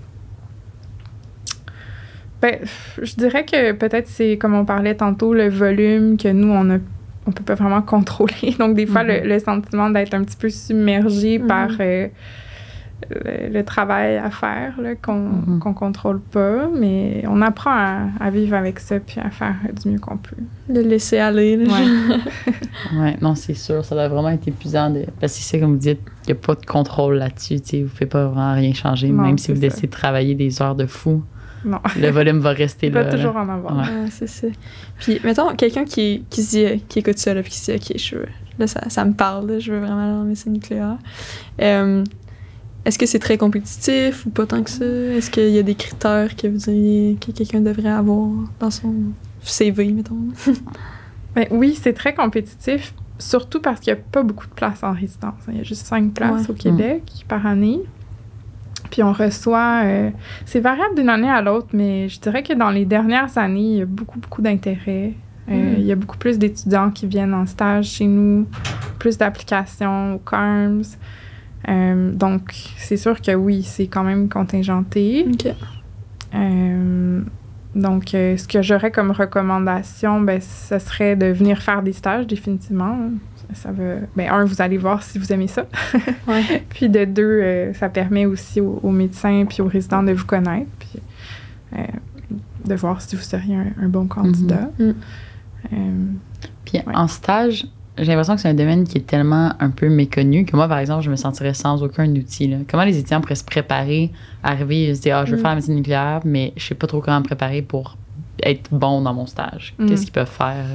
ben, je dirais que peut-être c'est, comme on parlait tantôt, le volume que nous, on a on peut pas vraiment contrôler. Donc, des fois, mm-hmm. le, le sentiment d'être un petit peu submergé mm-hmm. par euh, le, le travail à faire, là, qu'on mm-hmm. qu'on contrôle pas. Mais on apprend à, à vivre avec ça puis à faire du mieux qu'on peut.
De laisser aller. Là.
Ouais. Ouais, non, c'est sûr. Ça doit vraiment être épuisant. De... Parce que c'est ça, comme vous dites, il n'y a pas de contrôle là-dessus. Vous ne pouvez pas vraiment rien changer, non, même si vous laissez travailler des heures de fou.
Non.
Le volume va rester
Il
là.
Il va toujours
là.
en avoir.
Ouais.
Ah, c'est ça. Puis, mettons, quelqu'un qui, qui, se dit, qui écoute ça, là, puis qui se dit, OK, je veux, là, ça, ça me parle, là, je veux vraiment aller en médecine nucléaire. Euh, est-ce que c'est très compétitif ou pas tant que ça? Est-ce qu'il y a des critères que vous diriez que quelqu'un devrait avoir dans son C V, mettons?
Ben, oui, c'est très compétitif, surtout parce qu'il n'y a pas beaucoup de places en résidence. Il y a juste cinq places
ouais.
au Québec mmh. par année. Puis on reçoit... Euh, c'est variable d'une année à l'autre, mais je dirais que dans les dernières années, il y a beaucoup, beaucoup d'intérêt. Euh, mm. Il y a beaucoup plus d'étudiants qui viennent en stage chez nous, plus d'applications au C A R M S. Euh, donc, c'est sûr que oui, c'est quand même contingenté.
OK.
Euh, donc, euh, ce que j'aurais comme recommandation, ben, ce serait de venir faire des stages, définitivement. Ça va... Ben, un, vous allez voir si vous aimez ça.
Ouais.
Puis de deux, euh, ça permet aussi aux, aux médecins puis aux résidents de vous connaître, puis euh, de voir si vous seriez un, un bon candidat.
Mm-hmm.
Euh,
puis
ouais.
en stage, j'ai l'impression que c'est un domaine qui est tellement un peu méconnu que moi, par exemple, je me sentirais sans aucun outil. Là. Comment les étudiants pourraient se préparer, arriver et se dire « Ah, je veux mm. faire la médecine nucléaire, mais je sais pas trop comment me préparer pour être bon dans mon stage. Mm. » Qu'est-ce qu'ils peuvent faire?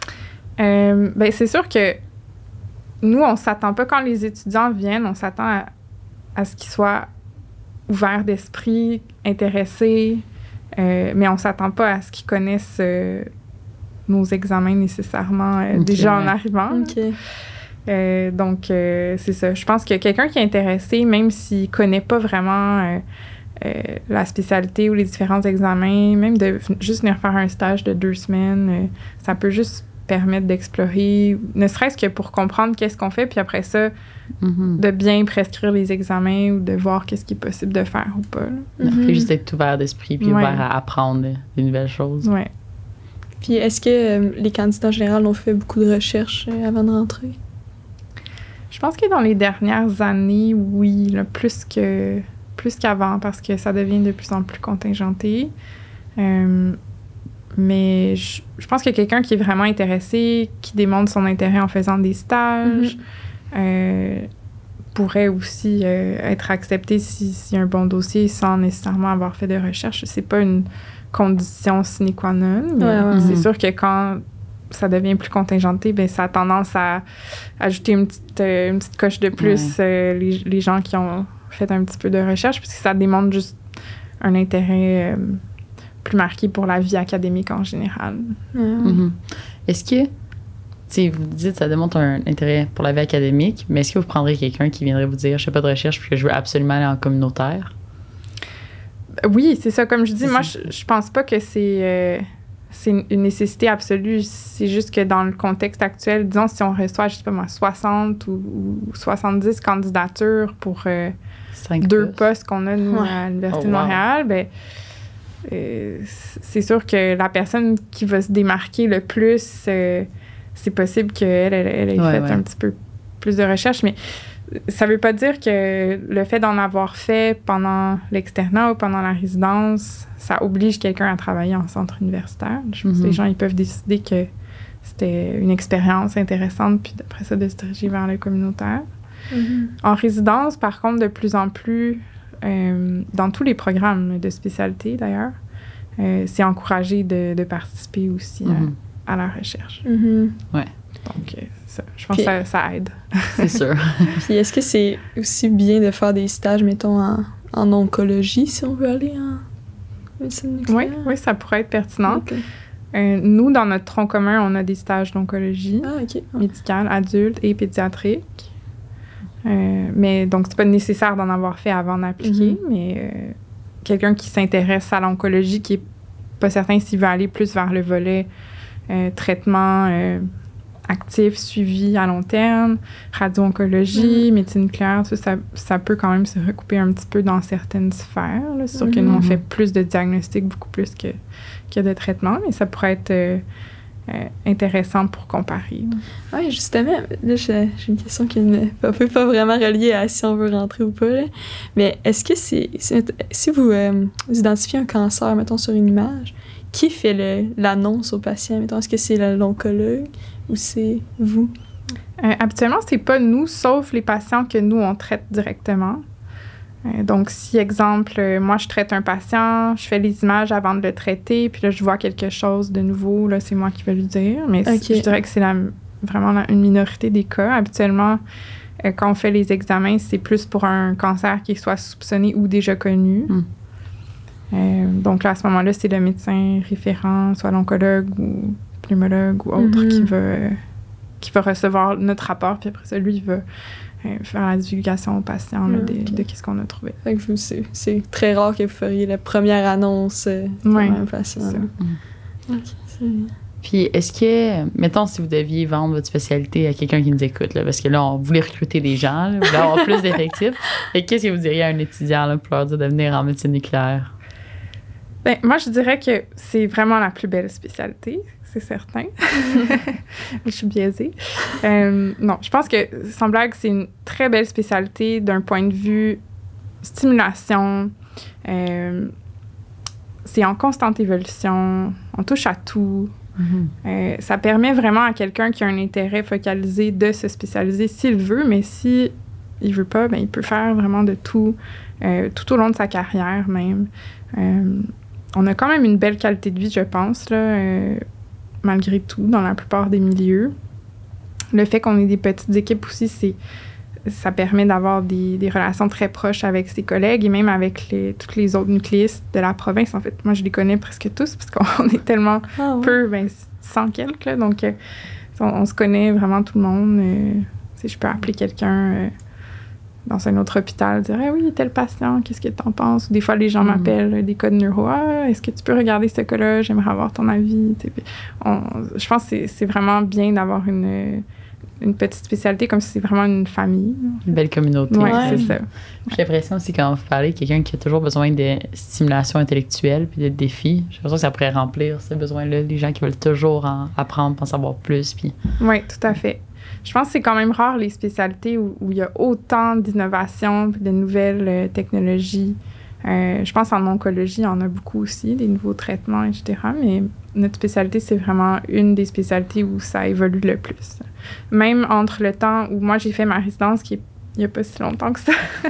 Euh, ben, c'est sûr que nous, on s'attend pas, quand les étudiants viennent, on s'attend à, à ce qu'ils soient ouverts d'esprit, intéressés, euh, mais on s'attend pas à ce qu'ils connaissent euh, nos examens nécessairement euh, okay, déjà ouais. en arrivant.
Okay.
Euh, donc, euh, c'est ça. Je pense que quelqu'un qui est intéressé, même s'il connaît pas vraiment euh, euh, la spécialité ou les différents examens, même de juste venir faire un stage de deux semaines, euh, ça peut juste permettre d'explorer, ne serait-ce que pour comprendre qu'est-ce qu'on fait, puis après ça, mm-hmm. de bien prescrire les examens ou de voir qu'est-ce qui est possible de faire ou pas.
Mm-hmm. Puis juste être ouvert d'esprit, puis ouais. ouvert à apprendre des nouvelles choses.
Oui.
Puis est-ce que euh, les candidats en général ont fait beaucoup de recherches euh, avant de rentrer?
Je pense que dans les dernières années, oui, là, plus que plus qu'avant, parce que ça devient de plus en plus contingenté. Euh, Mais je, je pense que quelqu'un qui est vraiment intéressé, qui démontre son intérêt en faisant des stages, mm-hmm. euh, pourrait aussi euh, être accepté s'il si y a un bon dossier sans nécessairement avoir fait de recherche. C'est pas une condition sine qua non, mais
ouais, ouais,
c'est
ouais.
sûr que quand ça devient plus contingenté, ben ça a tendance à ajouter une petite, euh, une petite coche de plus ouais. euh, les, les gens qui ont fait un petit peu de recherche, puisque ça démontre juste un intérêt... Euh, plus marqué pour la vie académique en général.
Mm.
Mm-hmm. Est-ce que, tu sais, vous dites que ça démontre un intérêt pour la vie académique, mais est-ce que vous prendrez quelqu'un qui viendrait vous dire « Je fais pas de recherche puis que je veux absolument aller en communautaire » ?
Oui, c'est ça. Comme je dis, c'est moi, je, je pense pas que c'est, euh, c'est une nécessité absolue. C'est juste que dans le contexte actuel, disons, si on reçoit, je sais pas moi, soixante ou, ou soixante-dix candidatures pour euh, deux postes qu'on a, nous, ouais. à l'Université oh, de Montréal, wow. ben Euh, c'est sûr que la personne qui va se démarquer le plus, euh, c'est possible qu'elle elle, elle ait ouais, fait ouais. un petit peu plus de recherche, mais ça veut pas dire que le fait d'en avoir fait pendant l'externat ou pendant la résidence, ça oblige quelqu'un à travailler en centre universitaire. Je pense mm-hmm. que les gens, ils peuvent décider que c'était une expérience intéressante, puis après ça, de se diriger vers le communautaire. Mm-hmm. En résidence, par contre, de plus en plus, euh, dans tous les programmes de spécialité d'ailleurs, euh, c'est encouragé de, de participer aussi mm-hmm. à, à la recherche.
Mm-hmm.
Ouais.
Donc, euh, ça, je pense
Puis,
que ça, ça aide.
C'est sûr.
Puis est-ce que c'est aussi bien de faire des stages, mettons, en, en oncologie, si on veut aller en médecine nucléaire?
Oui, oui, ça pourrait être pertinent.
Okay.
Euh, nous, dans notre tronc commun, on a des stages d'oncologie
ah, okay.
médicale, adulte et pédiatrique. Euh, mais donc, c'est pas nécessaire d'en avoir fait avant d'appliquer, mm-hmm. mais euh, quelqu'un qui s'intéresse à l'oncologie, qui est pas certain s'il veut aller plus vers le volet euh, traitement euh, actif, suivi à long terme, radio-oncologie, mm-hmm. médecine nucléaire, ça, ça, ça peut quand même se recouper un petit peu dans certaines sphères. Là. C'est sûr mm-hmm. que nous, on fait plus de diagnostics, beaucoup plus que, que de traitement, mais ça pourrait être euh, euh, intéressant pour comparer.
Oui, justement, là, j'ai, j'ai une question qui ne peut pas vraiment reliée à si on veut rentrer ou pas, là. Mais est-ce que c'est... c'est si vous, euh, vous identifiez un cancer, mettons, sur une image, qui fait le, l'annonce au patient, mettons? Est-ce que c'est l'oncologue ou c'est vous?
Euh, habituellement, c'est pas nous, sauf les patients que nous, on traite directement. Euh, donc, si, exemple, euh, moi, je traite un patient, je fais les images avant de le traiter, puis là, je vois quelque chose de nouveau, là, c'est moi qui vais lui dire. Mais okay. je dirais que c'est la, vraiment la, une minorité des cas. Habituellement, euh, quand on fait les examens, c'est plus pour un cancer qui soit soupçonné ou déjà connu. Mm. Euh, donc là, à ce moment-là, c'est le médecin référent, soit l'oncologue ou pneumologue ou autre mm-hmm. qui, va, euh, qui va recevoir notre rapport, puis après ça, lui, il va euh, faire la divulgation aux patients là, okay. de, de ce qu'on a trouvé.
Fait que vous, c'est, c'est très rare que vous feriez la première annonce euh, pour
ouais,
un patient.
C'est ça.
Mm. OK, c'est bien.
Puis, est-ce que, mettons, si vous deviez vendre votre spécialité à quelqu'un qui nous écoute, là, parce que là, on voulait recruter des gens, là, on voulait avoir plus d'effectifs, et qu'est-ce que vous diriez à un étudiant là, pour leur dire de venir en médecine nucléaire?
Ben, moi, je dirais que c'est vraiment la plus belle spécialité, c'est certain. Je suis biaisée. Euh, non, je pense que, sans blague, c'est une très belle spécialité d'un point de vue stimulation. Euh, c'est en constante évolution. On touche à tout. Mm-hmm. Euh, ça permet vraiment à quelqu'un qui a un intérêt focalisé de se spécialiser s'il veut, mais si il veut pas, ben, il peut faire vraiment de tout, euh, tout au long de sa carrière même. Euh, on a quand même une belle qualité de vie, je pense, là, euh, malgré tout, dans la plupart des milieux. Le fait qu'on ait des petites équipes aussi, c'est, ça permet d'avoir des, des relations très proches avec ses collègues et même avec les, tous les autres nucléistes de la province. En fait, moi, je les connais presque tous parce qu'on est tellement ah, ouais. peu, ben, cent quelques, là, donc euh, on, on se connaît vraiment tout le monde. Euh, si je peux appeler quelqu'un... Euh, dans un autre hôpital, dire hey, « oui, tel patient, qu'est-ce que t'en penses? » Des fois, les gens mm-hmm. m'appellent euh, des cas de neuro. « Ah, est-ce que tu peux regarder ce cas-là? J'aimerais avoir ton avis. » on, Je pense que c'est, c'est vraiment bien d'avoir une, une petite spécialité comme si c'est vraiment une famille.
Une belle communauté.
Oui,
ouais.
c'est ça.
J'ai l'impression aussi, quand vous parlez de quelqu'un qui a toujours besoin de stimulation intellectuelle puis de défis, j'ai l'impression que ça pourrait remplir ce besoin-là. Les gens qui veulent toujours en apprendre, en savoir plus. Puis...
Oui, tout à fait. Je pense que c'est quand même rare les spécialités où, où il y a autant d'innovations, de nouvelles euh, technologies. Euh, je pense en oncologie, il y en a beaucoup aussi, des nouveaux traitements, et cetera. Mais notre spécialité, c'est vraiment une des spécialités où ça évolue le plus. Même entre le temps où moi, j'ai fait ma résidence, qui est, il n'y a pas si longtemps que ça,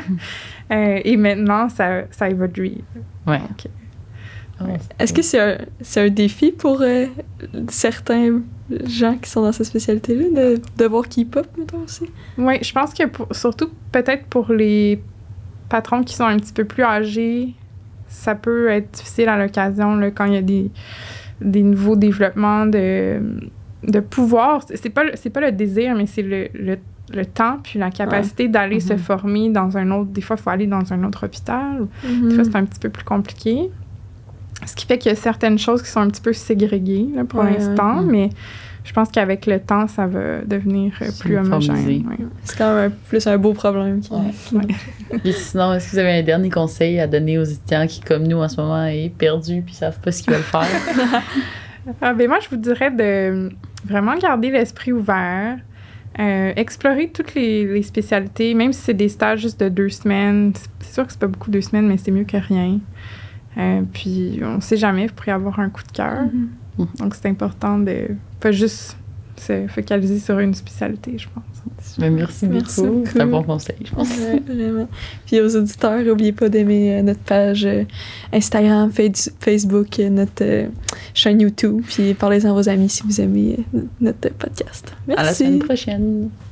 euh, et maintenant, ça, ça évolue.
Ouais.
Donc,
Ouais. Est-ce que c'est un, c'est un défi pour euh, certains gens qui sont dans cette spécialité-là de, de voir qu'ils pop, mettons aussi?
Oui, je pense que pour, surtout peut-être pour les patrons qui sont un petit peu plus âgés, ça peut être difficile à l'occasion là, quand il y a des, des nouveaux développements de, de pouvoir. C'est pas, c'est pas le désir, mais c'est le, le, le temps puis la capacité ouais. d'aller mm-hmm. se former dans un autre... Des fois, il faut aller dans un autre hôpital. Mm-hmm. Des fois, c'est un petit peu plus compliqué. Ce qui fait qu'il y a certaines choses qui sont un petit peu ségrégées là, pour ouais, l'instant, ouais. mais je pense qu'avec le temps, ça va devenir c'est plus homogène. Ouais.
C'est quand même un, plus un beau problème. Qui...
Ouais. Ouais. Et sinon, est-ce que vous avez un dernier conseil à donner aux étudiants qui, comme nous, en ce moment, est perdus et ne savent pas ce qu'ils veulent faire?
ah, ben moi, je vous dirais de vraiment garder l'esprit ouvert, euh, explorer toutes les, les spécialités, même si c'est des stages juste de deux semaines. C'est sûr que c'est pas beaucoup deux semaines, mais c'est mieux que rien. Euh, puis, on ne sait jamais, vous pourriez avoir un coup de cœur. Mm-hmm. Donc, c'est important de pas juste se focaliser sur une spécialité, je pense.
Ben, merci,
Merci
beaucoup.
beaucoup.
C'est un bon conseil, je pense.
Ouais, vraiment. Puis aux auditeurs, n'oubliez pas d'aimer euh, notre page euh, Instagram, Face- Facebook, euh, notre euh, chaîne YouTube, puis parlez-en à vos amis si vous aimez euh, notre podcast. Merci.
À la semaine prochaine.